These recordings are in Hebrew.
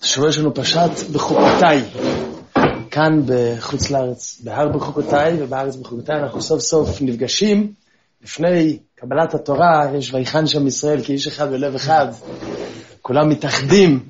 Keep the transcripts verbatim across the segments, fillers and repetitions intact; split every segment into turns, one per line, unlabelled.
השבוע יש לנו פרשת בחוקותיי, כאן בחוץ לארץ, בהר בחוקותיי ובארץ בחוקותיי, אנחנו סוף סוף נפגשים, לפני קבלת התורה יש ויחן שם ישראל כאיש אחד בלב אחד, כולם מתאחדים,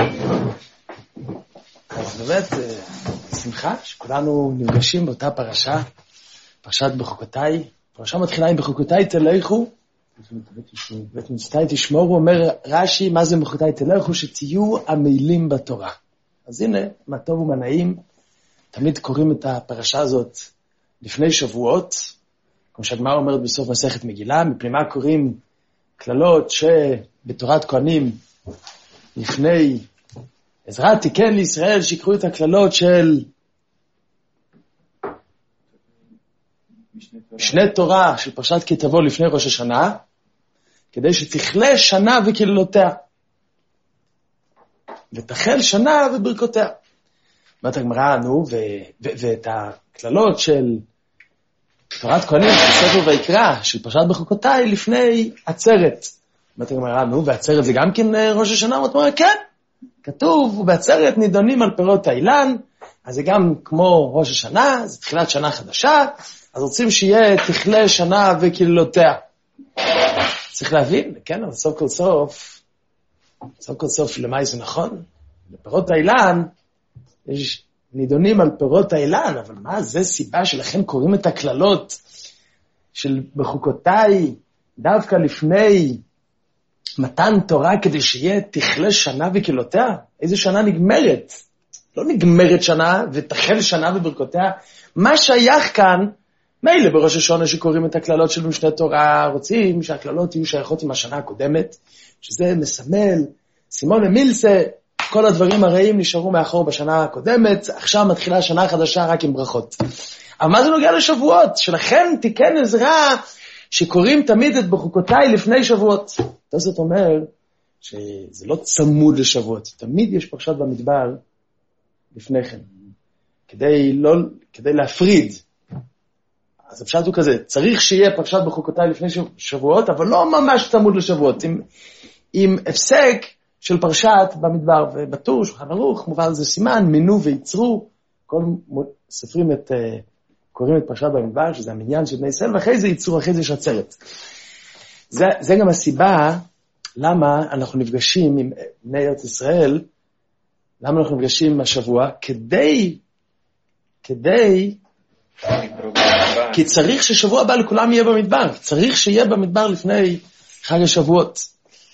אז באמת שמחה שכולנו נפגשים באותה פרשה, פרשת בחוקותיי, פרשה מתחילה עם בחוקותיי תלכו, ואת מצוותיי תשמורו, אומר רש"י, מה זה בחוקותיי תלכו? שתהיו עמלים בתורה. אז הנה, מה טוב ומה נעים, תמיד קוראים את הפרשה הזאת לפני שבועות, כמו שהגמרא אומרת בסוף מסכת מגילה, מפני מה קוראים כללות שבתורת כהנים לפני עזרא תיקן לישראל, שיקחו את הכללות של משנה תורה של פרשת כי תבוא לפני ראש השנה, כדי שתכלה שנה וקללותיה, ותחל שנה וברכותיה. אומרת הגמרא, נו, ואת הכללות של תורת כהנים של ספר ויקרא, של פרשת בחוקותיי, לפני עצרת. אומרת הגמרא, נו, ועצרת זה גם כן ראש השנה? אומרת הגמרא, כן, כתוב, ובעצרת נידונים על פירות האילן, אז זה גם כמו ראש השנה, זה תחילת שנה חדשה, אז רוצים שיהיה תכלה שנה וקללותיה. צריך להבין, כן, אבל סוף כל סוף, סוף כל סוף למה זה נכון? לפירות האילן, יש נידונים על פירות האילן, אבל מה זה סיבה שלכם קוראים את הכללות של בחוקותיי דווקא לפני מתן תורה כדי שיהיה תכלה שנה וקללותיה? איזה שנה נגמרת? לא נגמרת שנה ותחל שנה וברכותיה. מה שייך כאן? מילא בראש השונה שקוראים את הכללות של משנה תורה, רוצים שהכללות יהיו שייכות עם השנה הקודמת, שזה מסמל, סימון אמילסה, כל הדברים הרעים נשארו מאחור בשנה הקודמת, עכשיו מתחילה שנה חדשה רק עם ברכות. אבל מה זה נוגע לשבועות? שלכם תיקן עזרא שקוראים תמיד את בחוקותיי לפני שבועות. זאת אומר שזה לא צמוד לשבועות, תמיד יש פרשת במדבר לפני כן, כדי, לא, כדי להפריד. אז הפשט הוא כזה, צריך שיהיה פרשת בחוקותיי לפני שבועות, אבל לא ממש צמוד לשבועות, עם, עם הפסק של פרשת במדבר, ובטור, שולחן ערוך, מובן זה סימן, מינו ויצרו, כל סופרים את, קוראים את פרשת במדבר, שזה המניין של בני ישראל, ואחרי זה ייצרו, אחרי זה יש עצרת. זה, זה גם הסיבה, למה אנחנו נפגשים עם בני ארץ ישראל, למה אנחנו נפגשים השבוע, כדי, כדי, כי צריך ששבוע הבא לכולם יהיה במדבר, צריך שיהיה במדבר לפני חג השבועות.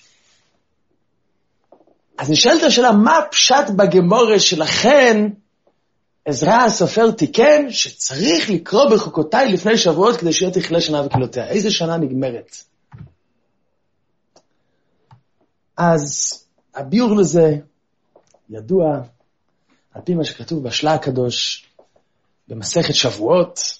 אז נשאלת השאלה, מה פשט בגמורה שלכן עזרא הסופר תיקן שצריך לקרוא בחוקותיי לפני שבועות כדי שיהיה תכלה שנה וקללותיה? איזה שנה נגמרת? אז הביאור לזה ידוע על פי מה שכתוב בשלה הקדוש במסכת שבועות.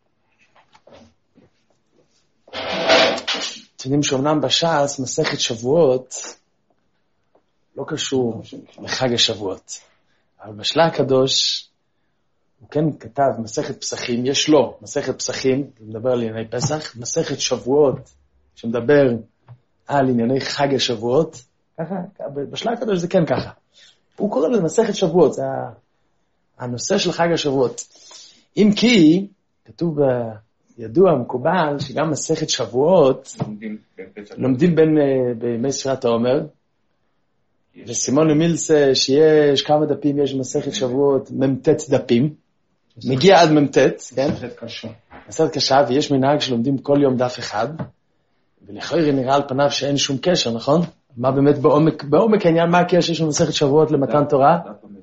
אתם יודעים שאומנם בש"ס מסכת שבועות לא קשור לחג השבועות, אבל בשלה הקדוש הוא כן כתב מסכת פסחים, יש לו מסכת פסחים, מדבר על ענייני פסח, מסכת שבועות שמדבר על ענייני חג השבועות, ככה, בשלה הקדוש זה כן ככה. הוא קורא לזה מסכת שבועות, זה הנושא של חג השבועות. אם כי, כתוב בידוע מקובל, שגם מסכת שבועות, לומדים בין, בימי ספירת העומר, וסימון אמילסה, שיש כמה דפים, יש מסכת שבועות, ממתת דפים, מגיע עד ממתת, כן? מסכת קשה. מסכת קשה, ויש מנהג שלומדים כל יום דף אחד, ולכאורה נראה על פניו שאין שום קשר, נכון? מה באמת בעומק, בעומק העניין, מה הקשר של מסכת שבועות למתן תורה?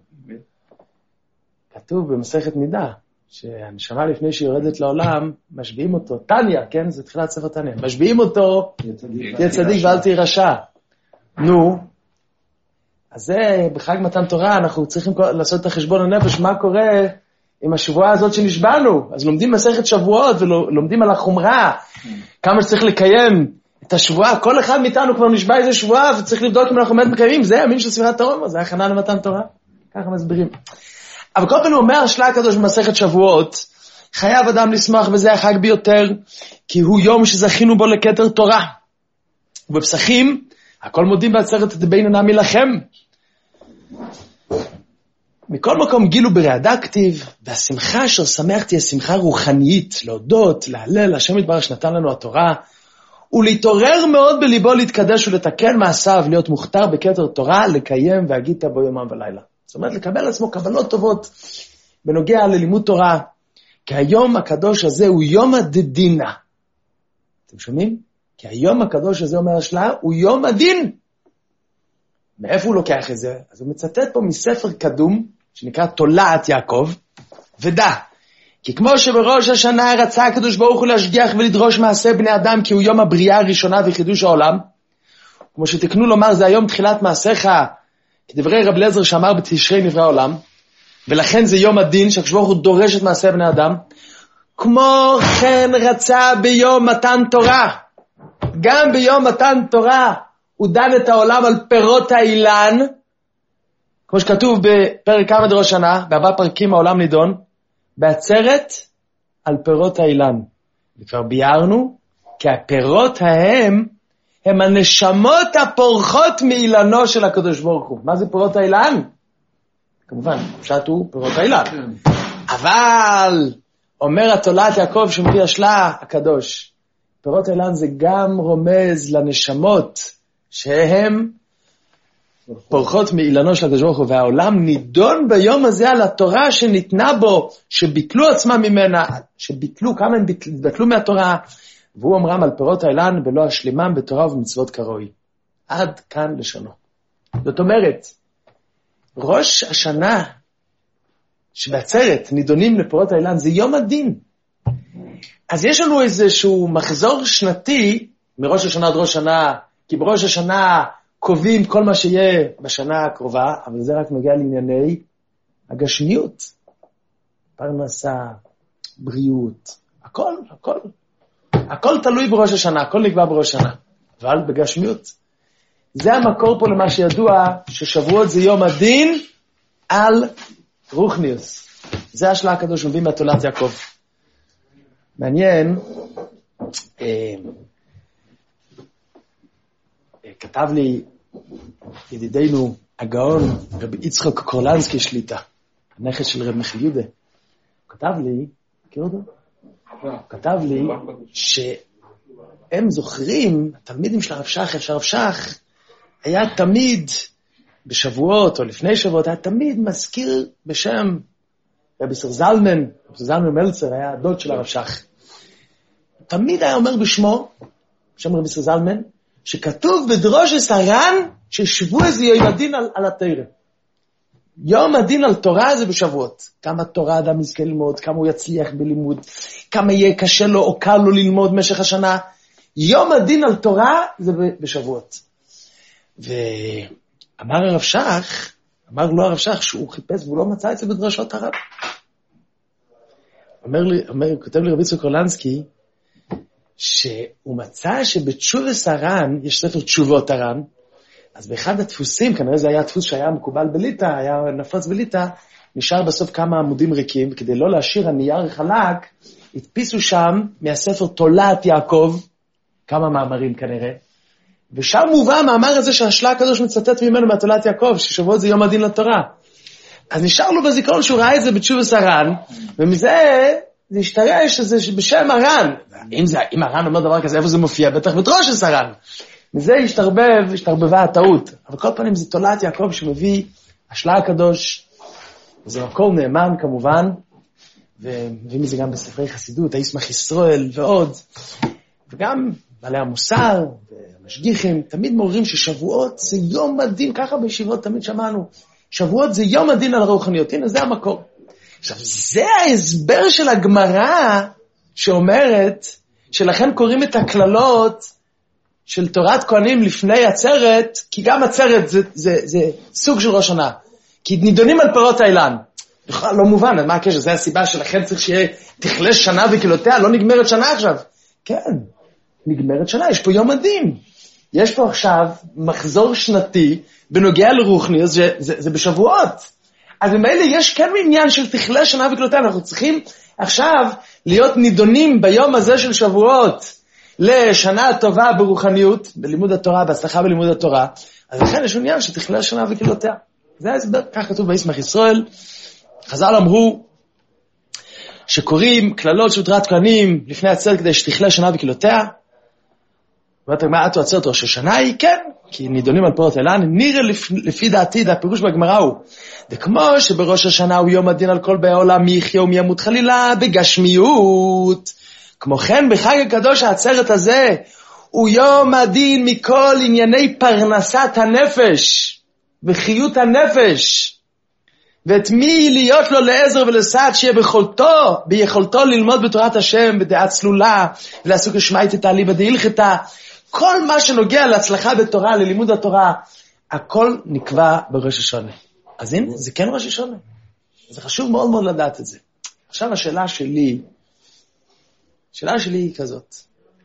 כתוב במסכת נידה, שהנשמה לפני שהיא יורדת לעולם, משביעים אותו, תניה, כן? זה תחילת ספר תניה, משביעים אותו, תהיה צדיק ואל תהיה רשע. נו, אז זה בחג מתן תורה, אנחנו צריכים לעשות את החשבון הנפש, מה קורה עם השבועה הזאת שנשבענו? אז לומדים מסכת שבועות ולומדים על החומרה, כמה שצריך לקיים את השבועה, כל אחד מאיתנו כבר נשבע איזה שבועה, וצריך לבדוק אם אנחנו באמת מקיימים, זה המין של ספירת העומר, זה הכנה למתן תורה, ככה מסבירים. אבל כל פעם הוא אומר, שלה הקדוש במסכת שבועות, חייב אדם לשמוח בזה החג ביותר, כי הוא יום שזכינו בו לכתר תורה. ובפסחים, הכל מודים בעצרת את בין עונה מלחם. מכל מקום גילו ברעדה כתיב, והשמחה אשר שמח תהיה שמחה רוחנית, להודות, להלל, השם יתברך שנתן לנו התורה, ולהתעורר מאוד בליבו להתקדש ולתקן מעשיו, להיות מוכתר בכתר תורה, לקיים והגית בו יומם ולילה. זאת אומרת, לקבל עצמו קבלות טובות בנוגע ללימוד תורה, כי היום הקדוש הזה הוא יום הדדינה. אתם שומעים? כי היום הקדוש הזה, אומר השלה, הוא יום הדין. מאיפה הוא לוקח את זה? אז הוא מצטט פה מספר קדום, שנקרא תולעת יעקב, ודע, כי כמו שבראש השנה רצה הקדוש ברוך הוא להשגיח ולדרוש מעשה בני אדם, כי הוא יום הבריאה הראשונה וחידוש העולם, כמו שתקנו לומר, זה היום תחילת מעשיך, כדברי רב אליעזר שאמר בתשרי נברא העולם, ולכן זה יום הדין, שהקדוש ברוך הוא דורש את מעשה בני אדם, כמו כן רצה ביום מתן תורה, גם ביום מתן תורה, הוא דן את העולם על פירות האילן, כמו שכתוב בפרק כ"ו ראש השנה, בארבע פרקים העולם נידון, בעצרת על פירות האילן. וכבר ביארנו, כי הפירות ההם, הם הנשמות הפורחות מאילנו של הקדוש ברוך הוא. מה זה פירות האילן? כמובן, פשט הוא פירות האילן. אבל, אומר התולעת יעקב שמביא השלה הקדוש, פירות האילן זה גם רומז לנשמות, שהם פורחות מאילנו של הקדוש ברוך הוא, והעולם נידון ביום הזה על התורה שניתנה בו, שביטלו עצמם ממנה, שביטלו, כמה הם ביטלו מהתורה, והוא אומרם על פירות האילן, בלא השלימם בתורה ובמצוות כראוי. עד כאן לשונו. זאת אומרת, ראש השנה שבעצרת נידונים לפירות האילן, זה יום הדין. אז יש לנו איזשהו מחזור שנתי, מראש השנה עד ראש השנה, כי בראש השנה קובעים כל מה שיהיה בשנה הקרובה, אבל זה רק נוגע לענייני הגשמיות. פרנסה, בריאות, הכל, הכל. הכל תלוי בראש השנה, הכל נקבע בראש השנה. אבל בגשמיות. זה המקור פה למה שידוע, ששבועות זה יום הדין על רוחניוס. זה השלה הקדוש מביא מהתולעת יעקב. מעניין, אה, כתב לי ידידנו הגאון רבי יצחק קורלנסקי שליטה, הנכד של רב מיכאל יהודה. הוא כתב לי, מכיר אותו? הוא כתב לי שהם זוכרים, התלמידים של הרב שך, הרב שך היה תמיד בשבועות או לפני שבועות, היה תמיד מזכיר בשם רבי סר זלמן, רבי סר זלמן מלצר היה הדוד של הרב שך. תמיד היה אומר בשמו, בשם רבי סר זלמן, שכתוב בדרושס הר"ן ששבוע זה יום הדין על, על התורה. יום הדין על תורה זה בשבועות. כמה תורה אדם יזכה ללמוד, כמה הוא יצליח בלימוד, כמה יהיה קשה לו או קל לו ללמוד משך השנה. יום הדין על תורה זה בשבועות. ואמר הרב שך, אמר לו הרב שך שהוא חיפש והוא לא מצא את זה בדרשות הרב. אומר לי, אומר, כותב לי רבי יצחק קורלנסקי, שהוא מצא שבתשובס הר"ן, יש ספר תשובות הר"ן, אז באחד הדפוסים, כנראה זה היה הדפוס שהיה מקובל בליטא, היה נפוץ בליטא, נשאר בסוף כמה עמודים ריקים, כדי לא להשאיר הנייר חלק, הדפיסו שם מהספר תולעת יעקב, כמה מאמרים כנראה, ושם מובא המאמר הזה שהשלה הקדוש מצטט ממנו מהתולעת יעקב, ששבועות זה יום הדין לתורה. אז נשאר לו בזיכרון שהוא ראה את זה בתשובס הר"ן, ומזה זה השתרש שזה בשם הר"ן. אם זה, אם הר"ן אומר דבר כזה, איפה זה מופיע? בטח בדרושס הר"ן. מזה השתרבב, השתרבבה הטעות. אבל כל פעמים זה תולעת יעקב שמביא השלה הקדוש, וזה מקור נאמן כמובן, ומביא מזה גם בספרי חסידות, הישמח ישראל ועוד. וגם בעלי המוסר והמשגיחים תמיד מעוררים ששבועות זה יום הדין, ככה בישיבות תמיד שמענו, שבועות זה יום הדין על הרוחניות. הנה זה המקור. עכשיו, זה ההסבר של הגמרא שאומרת, שלכן קוראים את הכללות של תורת כהנים לפני עצרת, כי גם עצרת זה, זה, זה סוג של ראש שנה. כי נידונים על פירות האילן. בכלל לא מובן, מה הקשר? זה הסיבה שלכן צריך שיהיה תכלה שנה וקילותיה, לא נגמרת שנה עכשיו. כן, נגמרת שנה, יש פה יום הדין. יש פה עכשיו מחזור שנתי בנוגע לרוחניוס, זה, זה, זה בשבועות. אז במילא יש כן עניין של תכלה שנה וקילותיה, אנחנו צריכים עכשיו להיות נידונים ביום הזה של שבועות לשנה טובה ברוחניות, בלימוד התורה, בהצלחה בלימוד התורה, אז לכן יש עניין של תכלה שנה וקילותיה. זה ההסבר, כך כתוב בישמח ישראל. חז"ל אמרו שקוראים כללות של תורת כהנים לפני עצרת כדי שתכלה שנה וקלותיה. ואומרת הגמרא, אתו עצרת ראש השנה היא? כן, כי נידונים על פירות אילן. נראה לפי דעתי, דה הפירוש בגמרא הוא, זה כמו שבראש השנה הוא יום הדין על כל באי העולם, מי יחיה ומי ימות חלילה בגשמיות. כמו כן בחג הקדוש העצרת הזה, הוא יום הדין מכל ענייני פרנסת הנפש וחיות הנפש. ואת מי להיות לו לעזר ולסעד שיהיה ביכולתו, ביכולתו ללמוד בתורת השם בדעה צלולה, ולעסוק לשמעית את העליבא דהילכתא. כל מה שנוגע להצלחה בתורה, ללימוד התורה, הכל נקבע בראש השונה. אז הנה, זה כן ראש השונה. זה חשוב מאוד מאוד לדעת את זה. עכשיו השאלה שלי, השאלה שלי היא כזאת.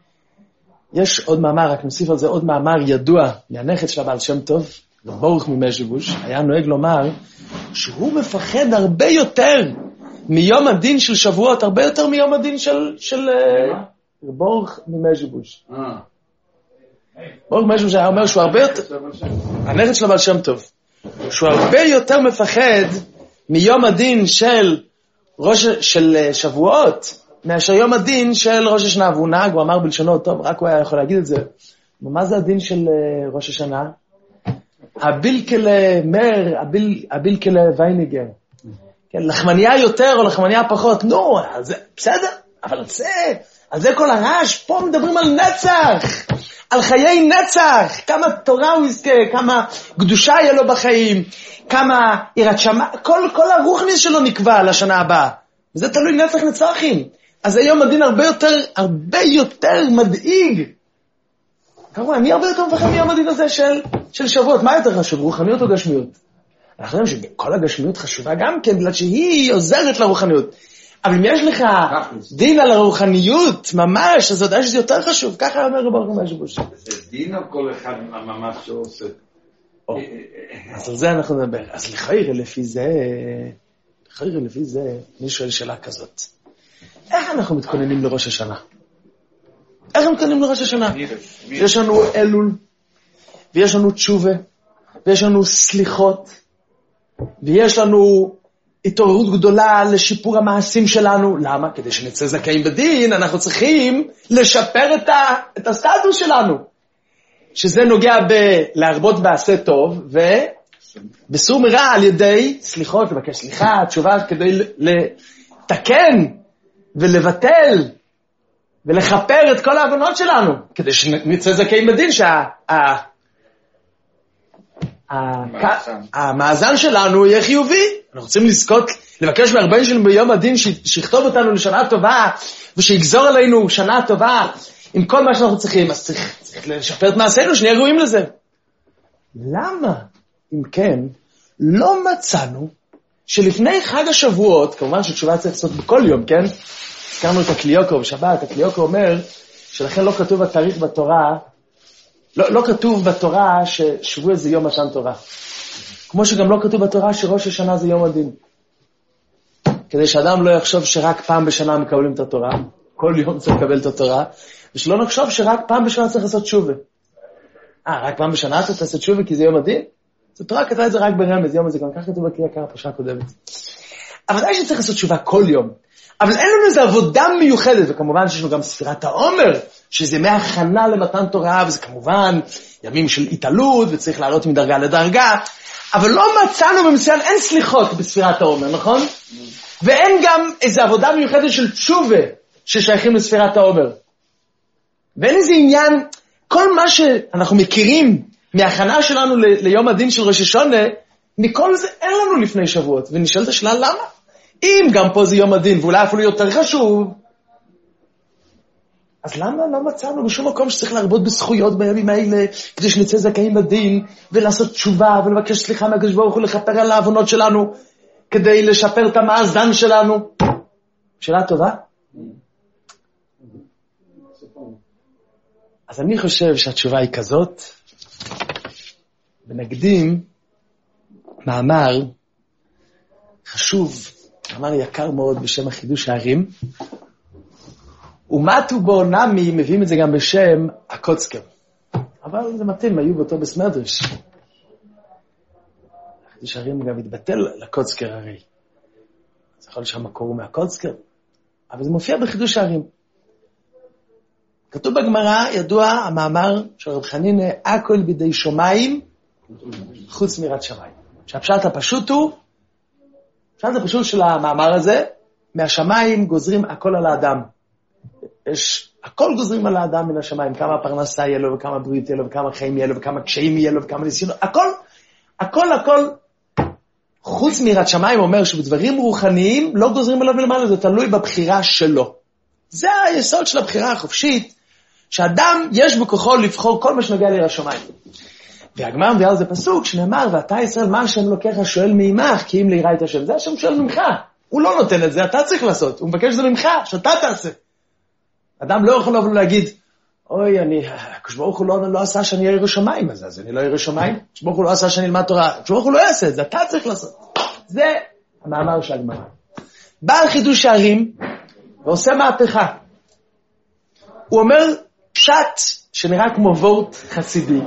יש עוד מאמר, רק נוסיף על זה עוד מאמר ידוע, מהנכד של הבעל שם טוב, ברוך ממז'יבוש, היה נוהג לומר, שהוא מפחד הרבה יותר מיום הדין של שבועות, הרבה יותר מיום הדין של, של ברוך ממז'יבוש. ברוך ממז'יבוש היה אומר שהוא הרבה יותר, הנכד של הבעל שם טוב, שהוא הרבה יותר מפחד מיום הדין של ראש, של שבועות, מאשר יום הדין של ראש השנה. והוא נהג, הוא אמר בלשונו, טוב, רק הוא היה יכול להגיד את זה. מה זה הדין של ראש השנה? הבילקלה מר, הבילקלה וייניגר. כן, לחמניה יותר או לחמניה פחות. נו, זה בסדר, אבל זה, על זה כל הרעש. פה מדברים על נצח, על חיי נצח. כמה תורה הוא יזכה, כמה קדושה יהיה לו בחיים, כמה יראת שמה, כל, כל הרוחניס שלו נקבע לשנה הבאה. וזה תלוי נצח נצחים. אז היום הדין הרבה יותר, הרבה יותר מדאיג. כמובן, אני הרבה יותר מפחד מיום הדין הזה של, של שבועות. מה יותר חשוב, רוחניות או גשמיות? אנחנו יודעים שכל הגשמיות חשובה גם כן, בגלל שהיא עוזרת לרוחניות. אבל אם יש לך דין על הרוחניות, ממש, אז יודע שזה יותר חשוב. ככה אומר רבי ברוך ממז'יבוש.
זה דין או כל אחד ממש שעושה?
אז על זה אנחנו נדבר. אז לחיירה לפי זה, לחיירה לפי זה, אני שואל שאלה כזאת. איך אנחנו מתכוננים לראש השנה? איך אנחנו מתכוננים לראש השנה? יש לנו אלול, ויש לנו תשובה, ויש לנו סליחות, ויש לנו התעוררות גדולה לשיפור המעשים שלנו. למה? כדי שנצא זכאים בדין, אנחנו צריכים לשפר את, ה, את הסטטוס שלנו. שזה נוגע בלהרבות בעשה טוב, ובסור מרע על ידי סליחות, לבקש סליחה, תשובה, כדי לתקן ולבטל ולחפר את כל העוונות שלנו, כדי שנצא זכאים בדין שהמאזן שלנו יהיה חיובי. אנחנו רוצים לזכות, לבקש מהרבן שלנו ביום הדין שיכתוב אותנו לשנה טובה, ושיגזור עלינו שנה טובה עם כל מה שאנחנו צריכים. אז צריך, צריך לשפר את מעשינו, שנהיה ראויים לזה. למה, אם כן, לא מצאנו שלפני חג השבועות, כמובן שתשובה צריך לעשות בכל יום, כן? הזכרנו את הקליוקו בשבת. הקליוקו אומר שלכן לא כתוב התאריך בתורה, לא, לא כתוב בתורה ששבוע זה יום מתן תורה. כמו שגם לא כתוב בתורה שראש השנה זה יום הדין. כדי שאדם לא יחשוב שרק פעם בשנה מקבלים את התורה, כל יום צריך לקבל את התורה, ושלא נחשוב שרק פעם בשנה צריך לעשות תשובה. אה, רק פעם בשנה צריך לעשות תשובה כי זה יום הדין? זה תורה כתבה את זה רק ברמז, יום הזה גם כך כתוב בקריאה הפרשה הקודמת. אבל די שצריך לעשות תשובה כל יום. אבל אין לנו איזו עבודה מיוחדת, וכמובן שיש לנו גם ספירת העומר, שזה ימי הכנה למתן תורה, וזה כמובן ימים של התעלות, וצריך לעלות מדרגה לדרגה, אבל לא מצאנו במציאן, אין סליחות בספירת העומר, נכון? ואין גם איזו עבודה מיוחדת של תשובה, ששייכים לספירת העומר. ואין איזה עניין, כל מה שאנחנו מכירים מההכנה שלנו ל- ליום הדין של ראש השונה, מכל זה אין לנו לפני שבועות, ונשאלת השאלה למה? אם גם פה זה יום הדין, ואולי אפילו יותר חשוב, אז למה לא מצאנו בשום מקום שצריך להרבות בזכויות בימים האלה, כדי שנצא זכאים בדין, ולעשות תשובה, ולבקש סליחה מהקדוש ברוך הוא, לכפר על העוונות שלנו, כדי לשפר את המאזן שלנו? שאלה טובה? אז אני חושב שהתשובה היא כזאת, ונקדים מאמר חשוב, מאמר יקר מאוד בשם החידוש הערים, ומתו בו נמי, מביאים את זה גם בשם הקוצקר. אבל זה מתאים, היו באותו בסמרדרש. חידוש הערים גם מתבטל לקוצקר הרי. זה יכול להיות שהמקור הוא מהקוצקר, אבל זה מופיע בחידוש הערים. כתוב בגמרא, ידוע המאמר של רב חנינא, הכל בידי שמיים, חוץ מיראת שמיים. שהפשט הפשוט הוא, הפשט הפשוט של המאמר הזה, מהשמיים גוזרים הכל על האדם. יש, הכל גוזרים על האדם מן השמיים, כמה פרנסה יהיה לו, וכמה בריאות יהיה לו, וכמה חיים יהיה לו, וכמה קשיים יהיה לו, וכמה ניסיונות, הכל, הכל, הכל, חוץ מיראת שמיים אומר שבדברים רוחניים לא גוזרים עליו למעלה, זה תלוי בבחירה שלו. זה היסוד של הבחירה החופשית, שאדם יש בכוחו לבחור כל מה שנוגע ליראת שמיים. והגמרא מביאה על זה פסוק שנאמר, ואתה ישראל מה השם אלוקיך שואל מעמך, כי אם ליראה את השם, זה השם שואל ממך. הוא לא נותן את זה, אתה צריך לעשות, הוא מבקש זה ממך, שאתה תעשה. אדם לא יכול לבוא להגיד, אוי, אני, כשברוך הוא לא, לא עשה שאני ירא שמיים, אז, אז אני לא ירא שמיים, כשברוך הוא לא עשה שאני אלמד תורה, כשברוך הוא לא יעשה את זה, אתה צריך לעשות. זה המאמר של הגמרא. בעל חידוש הערים, ועושה מהפכה. הוא אומר פשט שנראה כמו וורט חסידי,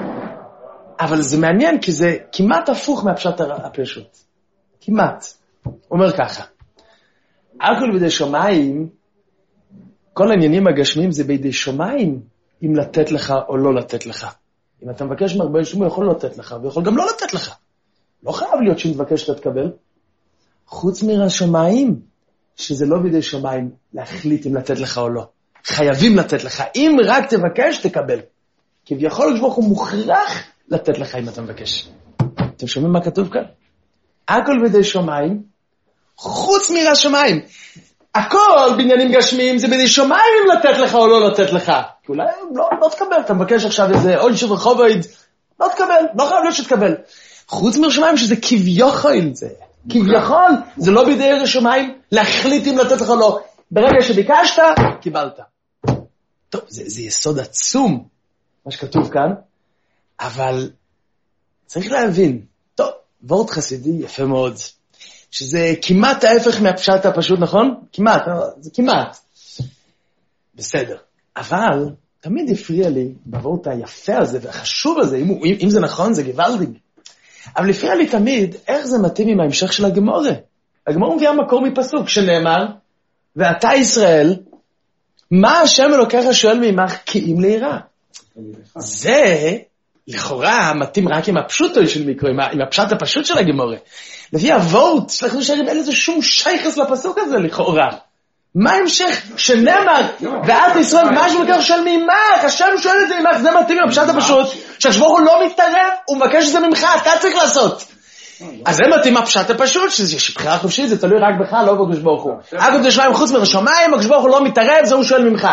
אבל זה מעניין כי זה כמעט הפוך מהפשט הפשוט. כמעט. הוא אומר ככה, הכל בידי שמיים, כל העניינים הגשמיים זה בידי שמיים, אם לתת לך או לא לתת לך. אם אתה מבקש מהרבה שמו, הוא יכול לתת לך, ויכול גם לא לתת לך. לא חייב להיות שאם תבקש שאתה תקבל. חוץ מיראת שמיים, שזה לא בידי שמיים להחליט אם לתת לך או לא. חייבים לתת לך. אם רק תבקש, תקבל. כביכול כשברוך הוא מוכרח לתת לך אם אתה מבקש. אתם שומעים מה כתוב כאן? הכל בידי שמיים, חוץ מיראת שמיים. הכל בעניינים גשמיים זה בידי שמיים אם לתת לך או לא לתת לך. כי אולי לא, לא תקבל, אתה מבקש עכשיו איזה עוד שוב רחובויד, לא תקבל, לא חייב להיות שתקבל. חוץ מיראת שמיים שזה כביכול זה. כביכול זה לא בידי יראת שמיים להחליט אם לתת לך או לא. ברגע שביקשת, קיבלת. טוב, זה, זה יסוד עצום, מה שכתוב כאן, אבל צריך להבין, טוב, וורט חסידי יפה מאוד, שזה כמעט ההפך מהפשט הפשוט, נכון? כמעט, זה כמעט. בסדר. אבל תמיד הפריע לי בוורט היפה הזה והחשוב הזה, אם, אם, אם זה נכון, זה גוואלדיג. אבל הפריע לי תמיד, איך זה מתאים עם ההמשך של הגמורה. הגמורה מביאה מקור מפסוק שנאמר, ואתה ישראל, מה השם אלוקיך שואל מעמך כי אם ליראה? זה לכאורה מתאים רק עם הפשוטו של מיקרו, עם, עם הפשט הפשוט של הגמורה. לפי הוורט, שלחנו שערים, אין לזה שום שייכס לפסוק הזה לכאורה. מה ההמשך שנאמר, ואת ישראל, מה השם אלוקיך שואל מעמך? השם שואל את זה מעמך, זה מתאים עם הפשט הפשוט, שהשבור הוא לא מתערב, הוא מבקש את זה ממך, אתה צריך לעשות. אז זה מתאים הפשט הפשוט, שיש בחירה חופשית, זה תלוי רק בך, לא בקדוש ברוך הוא. אגב, זה שמיים חוץ מהשמיים, הקדוש ברוך הוא לא מתערב, זה הוא שואל ממך.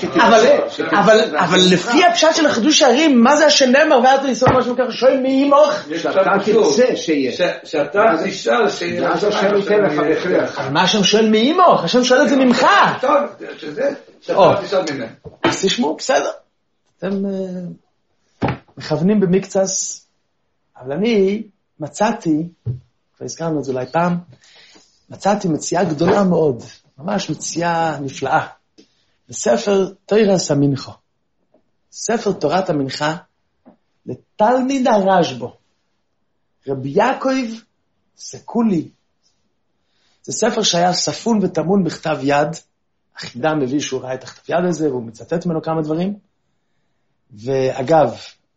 אבל לפי הפשט של החידוש הערים, מה זה השנאמר, ואתה ישראל משהו ככה, שואל מעמך?
שאתה תרצה שיש. שאתה תשאל שיש.
אבל מה השם שואל מעמך? השם שואל את זה ממך.
טוב, שזה, שאתה תשאל ממך.
אז תשמעו, בסדר. אתם מכוונים במקצס, אבל אני מצאתי, כבר הזכרנו את זה אולי פעם, מצאתי מציאה גדולה מאוד, ממש מציאה נפלאה, בספר תורת המנחה. ספר תורת המנחה, לתלמיד הרשב"א, רבי יעקב סקולי. זה ספר שהיה ספון וטמון בכתב יד, החידה מביא שהוא ראה את הכתב יד הזה, והוא מצטט ממנו כמה דברים, ואגב,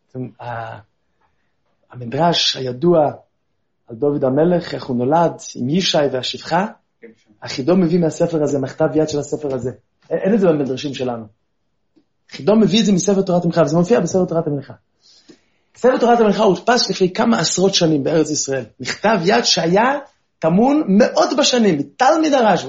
המדרש הידוע על דוד המלך, איך הוא נולד, עם ישי והשפחה, החידו מביא מהספר הזה, מכתב יד של הספר הזה. אין, אין את זה במדרשים שלנו. חידו מביא את זה מספר תורת המלכה, וזה מופיע בספר תורת המלכה. ספר תורת המלכה הודפס לפני כמה עשרות שנים בארץ ישראל. מכתב יד שהיה טמון מאות בשנים, מתלמיד הרשב"א.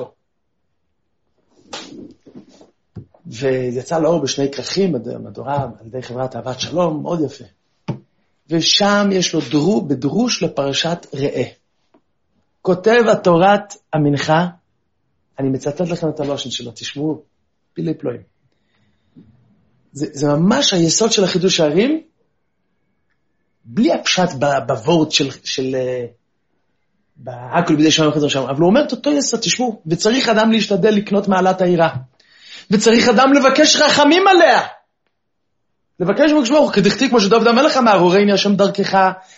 וזה יצא לאור בשני כרכים, מדורה על ידי חברת אהבת שלום, מאוד יפה. ושם יש לו דרו, בדרוש לפרשת ראה. כותב התורת המנחה, אני מצטט לכם את הלושן שלו, תשמעו, פילי פלואים. זה, זה ממש היסוד של החידוש הערים, בלי הפשט בוורד של, של, בהכל בידי שמיים חזר שם, אבל הוא אומר את אותו יסוד, תשמעו, וצריך אדם להשתדל לקנות מעלת העירה, וצריך אדם לבקש רחמים עליה, לבקש בקדוש ברוך הוא, כדכתיב כמו שדוד המלך אמר, הורני השם דרכך,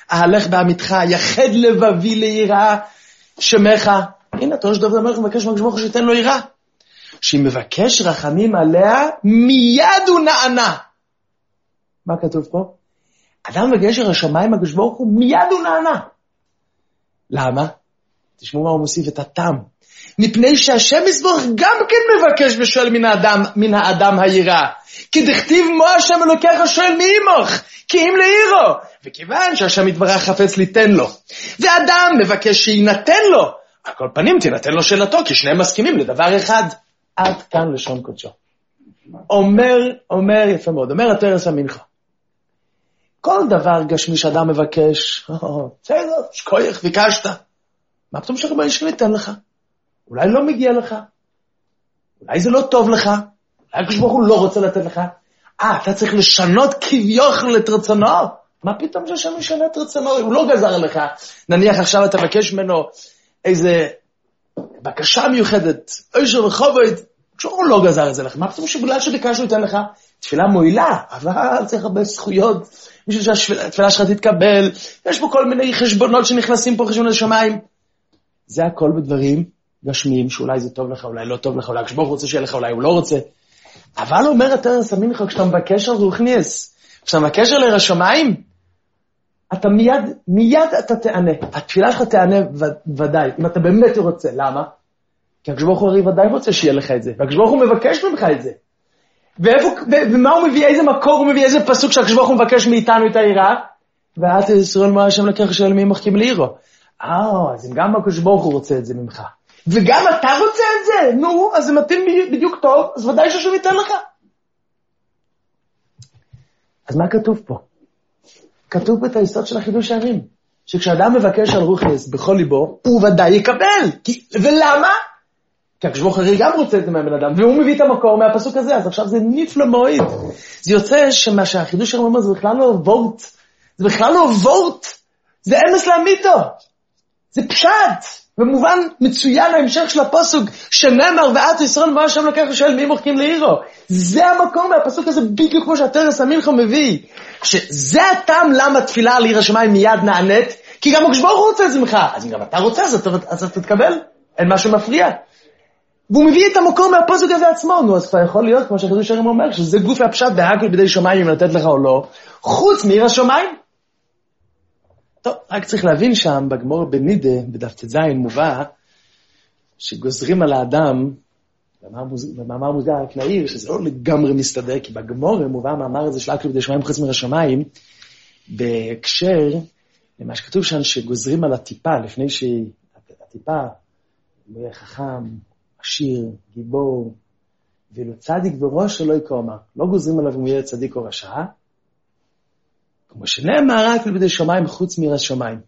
אהלך בעמיתך, יחד לבבי ליראה שמך. הנה, תורש דוד המלך מבקש מהקדוש ברוך הוא שייתן לו יראה. שהיא מבקש רחמים עליה, מיד הוא נענה. מה כתוב פה? אדם בגשר השמיים הקדוש ברוך הוא, מיד הוא נענה. למה? תשמעו מה הוא מוסיף את הטעם. מפני שהשם יסבורך גם כן מבקש ושואל מן האדם, מן האדם היראה. כי דכתיב מו השם אלוקיך שואל מי ימוך, כי אם לעירו. וכיוון שהשם יתברך חפץ ליתן לו. ואדם מבקש שיינתן לו. על כל פנים תינתן לו שאלתו, כי שניהם מסכימים לדבר אחד. עד כאן לשון קודשו. אומר, אומר יפה מאוד, אומר התרס המנחה. כל דבר גשמי שאדם מבקש, בסדר, שכוייך, ביקשת. מה פתאום שרבו יש ניתן לך? אולי לא מגיע לך. אולי זה לא טוב לך. אולי הקדוש ברוך הוא לא רוצה לתת לך. אה, אתה צריך לשנות כביכול את רצונו. מה פתאום שהשם ישנה את רצונו? הוא לא גזר לך. נניח עכשיו אתה מבקש ממנו איזה בקשה מיוחדת, איזו רחובות, כשהוא לא גזר את זה לך. מה פתאום שבגלל שביקשנו ייתן לך? תפילה מועילה, אבל צריך הרבה זכויות, בשביל שהתפילה שלך תתקבל. יש פה כל מיני חשבונות שנכנסים פה חשבונות לשמיים. זה הכל בדברים גשמיים, שאולי זה טוב לך, אולי לא טוב לך, אולי כשברוך רוצה שיהיה לך, אולי הוא לא רוצה. אבל אומר התרס המנחה, כשאתה מבקש על רוחניאס, כשאתה מבקש על השמיים, אתה מיד, מיד אתה תענה. התפילה שלך תענה ודאי, אם אתה באמת רוצה. למה? כי הקדוש הרי ודאי רוצה שיהיה לך את זה, והקדוש הוא מבקש ממך את זה. ואיפה, ומה הוא מביא, איזה מקור הוא מביא, איזה פסוק שהקדוש הוא מבקש מאיתנו את היראה? ואל ישראל מה השם לקח שואל מי מחכים לעירו. אה, אז אם גם הקדוש הוא רוצה את זה ממך. וגם אתה רוצה את זה? נו, אז זה מתאים בדיוק טוב, אז ודאי ששום ייתן לך. אז מה כתוב פה? כתוב את היסוד של החידוש הערים, שכשאדם מבקש על רוחניאס בכל ליבו, הוא ודאי יקבל. כי, ולמה? כי הקדוש הרי גם רוצה את זה מהבן אדם, והוא מביא את המקור מהפסוק הזה, אז עכשיו זה נפלא מועיד. זה יוצא שמה שהחידוש הערים אומר, זה בכלל לא וורט, זה בכלל לא וורט, זה אמס לאמיתו, זה פשט, במובן מצוין ההמשך של הפסוק, שנאמר ואת ישראל מה השם לקח ושואל מי מוחקים לעירו. זה המקור מהפסוק הזה, בדיוק כמו שהתרס המנחה מביא, שזה הטעם למה תפילה על עיר השמיים מיד נענית, כי גם הקדוש ברוך הוא רוצה את זה ממך, אז אם גם אתה רוצה, אז אתה, אז אתה תתקבל, אין משהו מפריע. והוא מביא את המקור מהפסוק הזה עצמו, נו, אז כבר יכול להיות, כמו שהחידוש הערים אומר, שזה גוף הפשט בהכל בידי שמיים, אם לתת לך או לא, חוץ מעיר השמיים. טוב, רק צריך להבין שם, בגמור בנידה, בדף ט"ז מובא, שגוזרים על האדם, במאמר מוזר רק לעיר, שזה לא לגמרי מסתדר, כי בגמור מובא המאמר הזה של הכל בידי שמיים חוץ מעיר השמיים, בהקשר למה שכתוב שם, שגוזרים על הטיפה, לפני שהטיפה לא יהיה חכם, עשיר, גיבור, ואילו צדיק בראש שלא יקומה, לא גוזרים עליו אם הוא יהיה צדיק או רשע, כמו שנאמר רק בידי שמיים חוץ מעיר השמיים.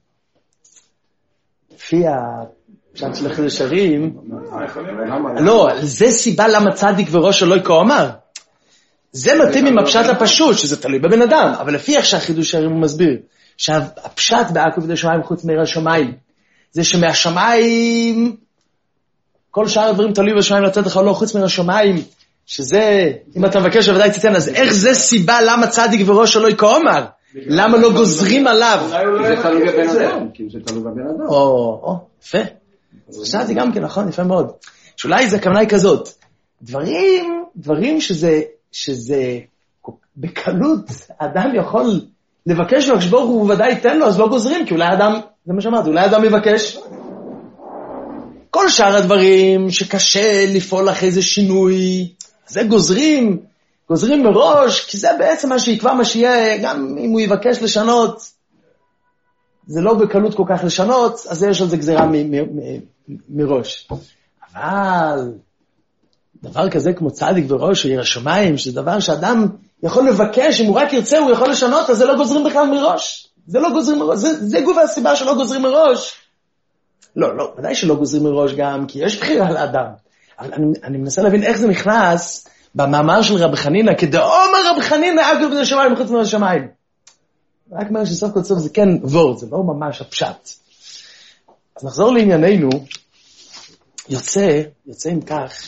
לפי הפשט של החידוש הערים, לא, זה סיבה למה צדיק וראש שלא יקומה. זה מתאים עם הפשט הפשוט, שזה תלוי בבן אדם, אבל לפי איך שהחידוש הערים הוא מסביר, שהפשט בעקוב בידי שמיים חוץ מעיר השמיים, זה שמהשמיים, כל שאר הדברים תלוי בשמיים לתת לך לא חוץ מעיר השמיים, שזה, אם אתה מבקש שוודאי תיתן, אז איך זה סיבה למה צדיק וראש שלא יקומה? למה לא גוזרים עליו?
זה תלוי בבן אדם, כי זה תלוי בבן אדם.
או, או, יפה. אז חשבתי גם כן, נכון, יפה מאוד. שאולי זה הכוונה היא כזאת. דברים, דברים שזה, שזה בקלות, האדם יכול לבקש לו, כשבור הוא ודאי ייתן לו, אז לא גוזרים, כי אולי האדם, זה מה שאמרתי, אולי האדם יבקש. כל שאר הדברים שקשה לפעול אחרי איזה שינוי, זה גוזרים, גוזרים מראש, כי זה בעצם מה שיקבע מה שיהיה, גם אם הוא יבקש לשנות, זה לא בקלות כל כך לשנות, אז יש על זה גזירה מ- מ- מ- מראש. אבל דבר כזה כמו צדיק וראש או עיר השמיים, שזה דבר שאדם יכול לבקש, אם הוא רק ירצה הוא יכול לשנות, אז זה לא גוזרים בכלל מראש. זה לא גוזרים מראש, זה, זה גוף הסיבה שלא גוזרים מראש. לא, לא, ודאי שלא גוזרים מראש גם, כי יש בחירה לאדם. אבל אני, אני מנסה להבין איך זה נכנס במאמר של רב חנינא, כדאמר רב חנינא, עקב בידי שמיים חוץ מעיר השמיים. רק אומר שסוף כל סוף זה כן וורט, זה לא ממש הפשט. אז נחזור לענייננו, יוצא, יוצא עם כך,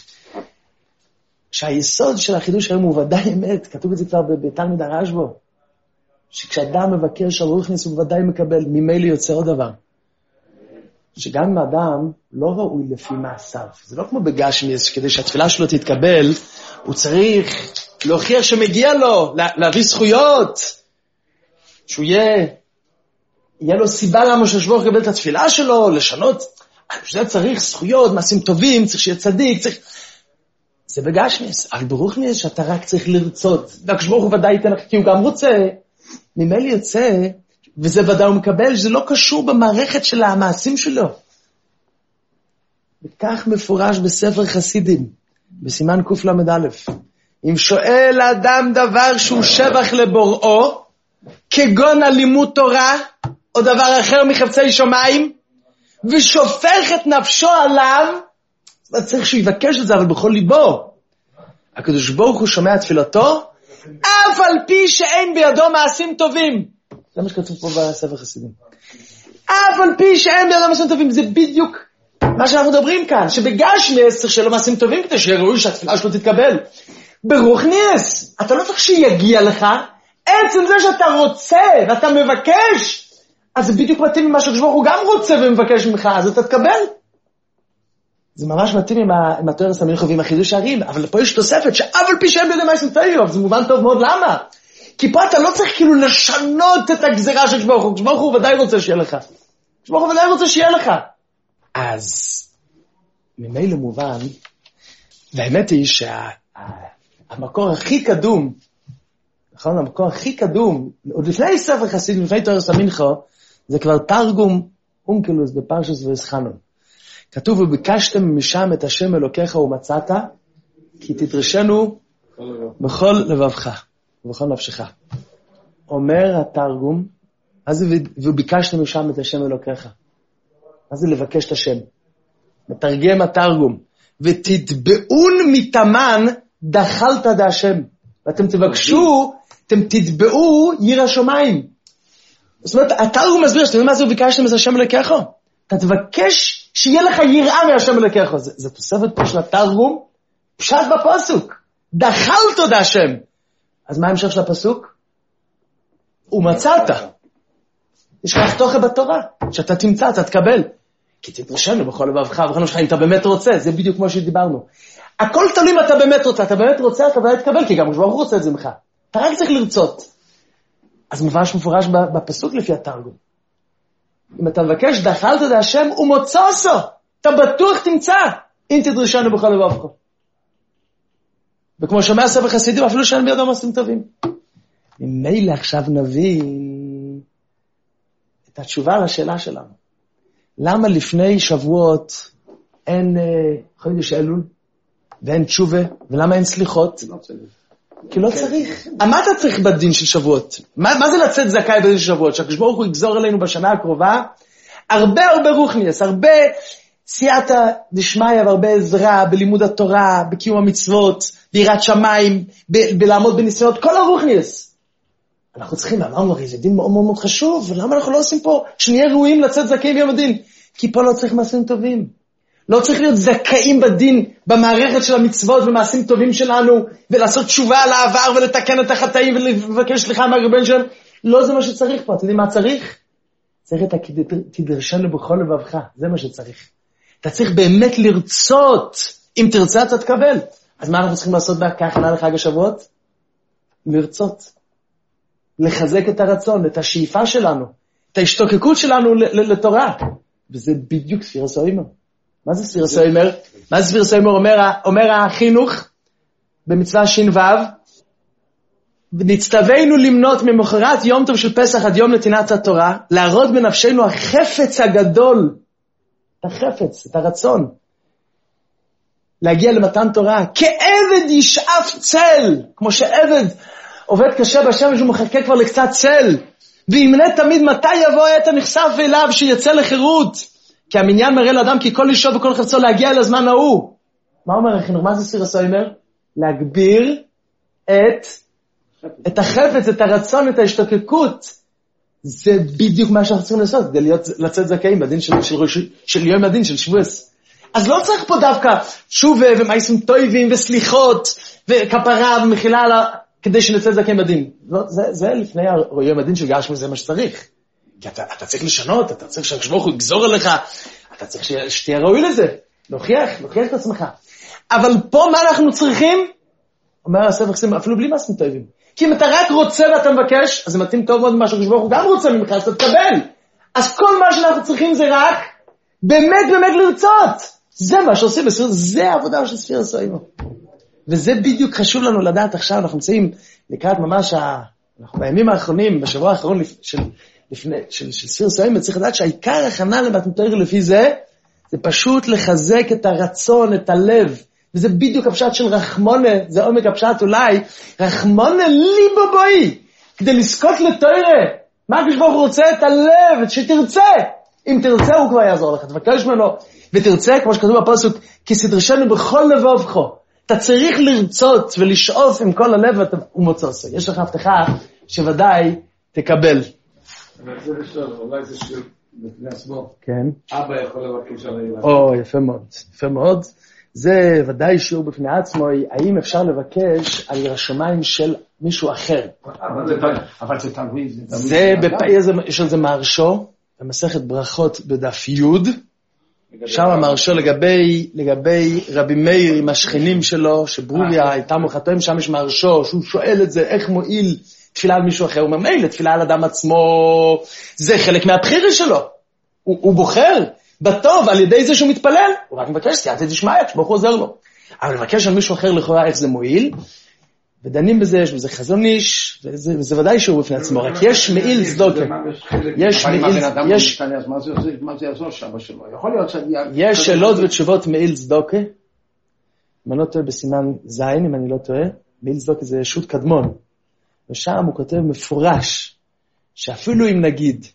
שהיסוד של החידוש היום הוא ודאי אמת, כתוב את זה כבר בתלמוד הרשב"א, שכשאדם מבקש על רוחניס הוא ודאי מקבל, ממילא יוצא עוד דבר. שגם אם האדם לא ראוי לפי מעשיו, זה לא כמו בגשמיס, כדי שהתפילה שלו תתקבל, הוא צריך להוכיח שמגיע לו, לה, להביא זכויות, שהוא יהיה, יהיה לו סיבה למה ששבור לקבל את התפילה שלו, לשנות, שזה צריך זכויות, מעשים טובים, צריך שיהיה צדיק, צריך... זה בגשמיס, אבל ברוחניס שאתה רק צריך לרצות, והקשבור הוא ודאי ייתן לך, כי הוא גם רוצה, ממילא יוצא, וזה ודאי הוא מקבל, שזה לא קשור במערכת של המעשים שלו. וכך מפורש בספר חסידים, בסימן קוף למד א', אם שואל אדם דבר שהוא שבח לבוראו, כגון הלימוד תורה, או דבר אחר מחפצי שמיים, ושופך את נפשו עליו, אז צריך שהוא יבקש את זה, אבל בכל ליבו. הקדוש ברוך הוא שומע תפילתו, אף על פי שאין בידו מעשים טובים. זה מה שכתוב פה בספר חסידים. אף על פי שאין בידו מעשים טובים, זה בדיוק מה שאנחנו מדברים כאן, שבגשמיס צריך שיהיה לו מעשים טובים, כדי שיראו שהתפילה שלו תתקבל. ברוחניס, אתה לא צריך שיגיע לך, עצם זה שאתה רוצה ואתה מבקש, אז זה בדיוק מתאים ממה שהקדוש ברוך הוא גם רוצה ומבקש ממך, אז אתה תקבל. זה ממש מתאים עם, ה... עם התורה סמיכו ועם החידוש הערים, אבל פה יש תוספת שאף על פי שאין בידי מעשים טובים, זה מובן טוב מאוד, למה? כי פה אתה לא צריך כאילו לשנות את הגזירה של הקדוש ברוך הוא, הקדוש ברוך הוא ודאי רוצה שיהיה לך. הקדוש ברוך הוא ודאי רוצה שיהיה לך. אז ממילא מובן, והאמת היא שהמקור שה... הכי קדום, נכון? המקור הכי קדום, עוד לפני ספר חסידים, לפני תורה סמיכו, זה כבר תרגום אונקלוס בפרשס ואסחנון. כתוב, וביקשתם משם את השם אלוקיך ומצאת, כי תדרשנו בכל לבבך ובכל נפשך. אומר התרגום, אז וביקשתם משם את השם אלוקיך. מה זה לבקש את השם? מתרגם התרגום, ותתבעון מתאמן דחלת דה השם. ואתם תבקשו, אתם תתבעו ירא השמיים. זאת אומרת, התרגום מסביר, שאתם יודעים מה זה וביקשתם את השם אלוקיך? אתה תבקש שיהיה לך יראה מהשם אלוקיך. זה, זה תוספת פה של התרגום, פשט בפסוק. דחלת דה השם. אז מה המשך של הפסוק? ומצאת. יש לך תוכן בתורה, שאתה תמצא, אתה תקבל. כי תדרשנו בכל לבבך ובכל נפשך, אם אתה באמת רוצה, זה בדיוק כמו שדיברנו. הכל תלוי אם אתה באמת רוצה, אתה באמת רוצה, אתה באמת תקבל, כי גם הקדוש ברוך הוא רוצה את זה ממך. אתה רק צריך לרצות. אז מפורש מפורש בפסוק לפי התרגום. אם אתה מבקש דחלת דה השם, הוא מוצא עשו. אתה בטוח תמצא, אם תדרשנו בכל לבבך. וכמו שומע ספר חסידים, אפילו שאין בידו מעשים טובים. ממילא עכשיו נבין את התשובה לשאלה שלנו. למה לפני שבועות אין חודש אלול ואין תשובה, ולמה אין סליחות? כי לא צריך. מה אתה צריך בדין של שבועות? מה, מה זה לצאת זכאי בדין של שבועות? שהקדוש ברוך הוא יגזור אלינו בשנה הקרובה הרבה הרבה רוחניס, הרבה סייעתא דשמיא והרבה עזרה בלימוד התורה, בקיום המצוות, ביראת שמיים, ב- בלעמוד בניסיונות, כל הרוחניס. אנחנו צריכים, אמרנו, הרי זה דין מאוד מאוד חשוב, ולמה אנחנו לא עושים פה שנהיה ראויים לצאת זכאים ביום הדין? כי פה לא צריך מעשים טובים. לא צריך להיות זכאים בדין, במערכת של המצוות ומעשים טובים שלנו, ולעשות תשובה על העבר ולתקן את החטאים ולבקש סליחה מהרבן שלהם. לא זה מה שצריך פה. אתם יודעים מה צריך? צריך את תדרשנו בכל לבבך. זה מה שצריך. אתה צריך באמת לרצות. אם תרצה אתה תקבל. אז מה אנחנו צריכים לעשות בהכנה לחג השבועות? לרצות. לחזק את הרצון, את השאיפה שלנו, את ההשתוקקות שלנו לתורה. וזה בדיוק ספיר הסוימר. מה זה ספיר הסוימר? מה זה ספיר הסוימר? אומר, אומר החינוך במצווה שין וו, נצטווינו למנות ממחרת יום טוב של פסח עד יום נתינת התורה, להראות בנפשנו החפץ הגדול, את החפץ, את הרצון, להגיע למתן תורה, כעבד ישאף צל, כמו שעבד עובד קשה בשמש הוא מחכה כבר לקצת צל, וימנה תמיד מתי יבוא את הנחשף אליו שיצא לחירות, כי המניין מראה לאדם כי כל אישו וכל חפצו להגיע אל הזמן ההוא. מה אומר החינוך? מה זה ספיר הסוימר? להגביר את, את החפץ, את הרצון, את ההשתוקקות. זה בדיוק מה שאנחנו צריכים לעשות, כדי להיות, לצאת זכאים בדין של, של, של, של יום הדין, של שבועס. אז לא צריך פה דווקא תשובה ומעשים טובים וסליחות וכפרה ומחילה על ה... כדי שנצא זקן בדין. זה, זה לפני יום הדין של גרשם, זה מה שצריך. כי אתה, אתה צריך לשנות, אתה צריך שהקדוש ברוך הוא יגזור עליך, אתה צריך שתהיה ראוי לזה. להוכיח, להוכיח את עצמך. אבל פה מה אנחנו צריכים? אומר הספר חסידים, אפילו בלי מעשים טובים. כי אם אתה רק רוצה ואתה מבקש, אז זה מתאים טוב מאוד ממה שהקדוש ברוך הוא גם רוצה ממך, אז אתה תקבל. אז כל מה שאנחנו צריכים זה רק באמת באמת לרצות. זה מה שעושים בספיר, זה העבודה של ספיר הסוימו. וזה בדיוק חשוב לנו לדעת עכשיו, אנחנו נמצאים לקראת ממש, ה... אנחנו בימים האחרונים, בשבוע האחרון של, לפני, של, של ספיר הסוימו, צריך לדעת שהעיקר הכנה למתנתר לפי זה, זה פשוט לחזק את הרצון, את הלב, וזה בדיוק הפשט של רחמונה, זה עומק הפשט אולי, רחמונה ליבו בוי, כדי לזכות לתוירה, מה הקדוש ברוך הוא רוצה? את הלב, שתרצה, אם תרצה הוא כבר יעזור לך, תבקש ממנו, ותרצה, כמו שכתוב בפסוק, כי סדרשנו בכל לבבך, אתה צריך לרצות ולשאוף עם כל הלב, הוא מוצא עושה, יש לך הבטחה שוודאי תקבל.
אבל זה לשאול, אולי זה שיר בפני עצמו.
כן.
אבא יכול לבקש על הילד.
או, יפה מאוד, יפה מאוד. זה ודאי שיעור בפני עצמו, האם אפשר לבקש על השמיים של מישהו אחר.
אבל זה תלוי.
זה, יש על זה מהרשו, במסכת ברכות בדף י', שם המהרשו לגבי, לגבי רבי מאיר עם השכנים שלו, שברוריה הייתה מוחתום, שם יש מהרשו, שהוא שואל את זה, איך מועיל תפילה על מישהו אחר, הוא אומר, מילא, תפילה על אדם עצמו, זה חלק מהבחירה שלו, הוא, הוא בוחר, בטוב, על ידי זה שהוא מתפלל, הוא רק מבקש, סייעתא דשמיא, כשברוך הוא עוזר לו. אבל מבקש על מישהו אחר לכאורה איך זה מועיל, ודנים בזה, יש בזה חזון איש, וזה, וזה ודאי שהוא בפני עצמו, רק יש מעיל צדוקה. יש מעיל, יש...
מה זה יעזור שם שלו? יכול להיות שאני...
יש שאלות ותשובות מעיל צדוקה, אם אני לא טועה בסימן זין, אם אני לא טועה, מעיל צדוקה זה שו"ת קדמון, ושם הוא כותב מפורש, שאפילו אם נגיד,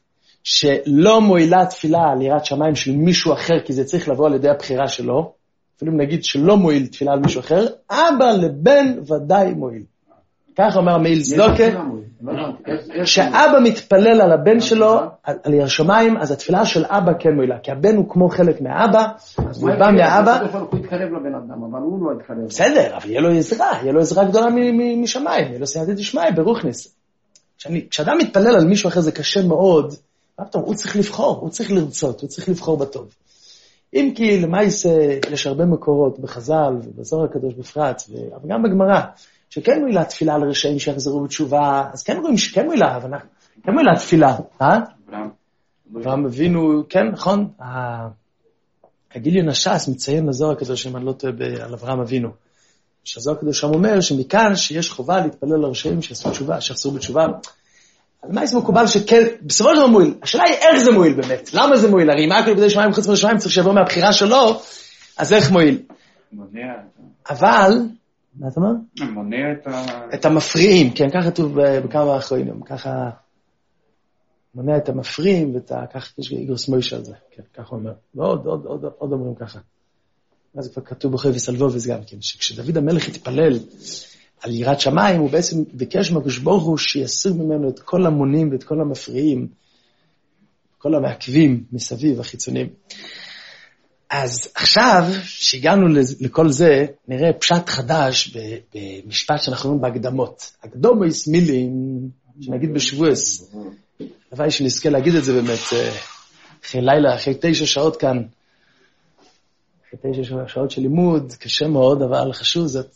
שלא מועילה תפילה על יראת שמיים של מישהו אחר, כי זה צריך לבוא על ידי הבחירה שלו, אפילו אם נגיד שלא מועיל תפילה על מישהו אחר, אבא לבן ודאי מועיל. כך אומר מעיל צדוקה, שאבא מתפלל על הבן שלו, על יראת שמיים, אז התפילה של אבא כן מועילה, כי הבן הוא כמו חלק מהאבא, הוא בא מהאבא.
הוא יתקרב לבן אדם, אבל הוא לא יתקרב.
בסדר, אבל יהיה לו עזרה, יהיה לו עזרה גדולה משמיים, יהיה לו סייעתא דשמיא ברוכניס. כשאדם מתפלל על מישהו אחר זה קשה מאוד, הוא צריך לבחור, הוא צריך לרצות, הוא צריך לבחור בטוב. אם כי למעשה יש הרבה מקורות בחז"ל ובזוהר הקדוש בפרט, אבל גם בגמרא, שכן מועילה תפילה על רשעים שיחזרו בתשובה, אז כן רואים שכן מועילה, אבל כן מועילה תפילה, אה? אברהם אבינו, כן, נכון, הגיליון הש"ס מציין בזוהר הקדוש, אם אני לא טועה על אברהם אבינו, שהזוהר הקדוש שם אומר שמכאן שיש חובה להתפלל על רשעים שיחזרו בתשובה, על מה זה מקובל שכן, בסופו של דבר מועיל. השאלה היא איך זה מועיל באמת. למה זה מועיל? הרי אם הכל בדי שמיים חוץ מהשמיים צריך שיבוא מהבחירה שלו, אז איך מועיל?
מונע.
אבל, מה אתה אומר?
מונע את ה...
את המפריעים, כן, ככה כתוב בכמה האחרונים, ככה מונע את המפריעים, וככה יש גרוס מוישה על זה, כן, ככה אומר. ועוד, עוד, עוד, עוד אומרים ככה. זה כבר כתוב בחייבס אלבובס גם כן, שכשדוד המלך התפלל, על יראת שמיים, הוא בעצם ביקש מהקדוש ברוך הוא שיסיר ממנו את כל המונים ואת כל המפריעים, כל המעכבים מסביב, החיצונים. אז עכשיו, שהגענו לכל זה, נראה פשט חדש במשפט שאנחנו רואים בהקדמות. הקדומוס מילים, שנגיד בשבועס, הלוואי שנזכה להגיד את זה באמת, אחרי לילה, אחרי תשע שעות כאן, אחרי תשע שעות של לימוד, קשה מאוד, אבל חשוב, זאת...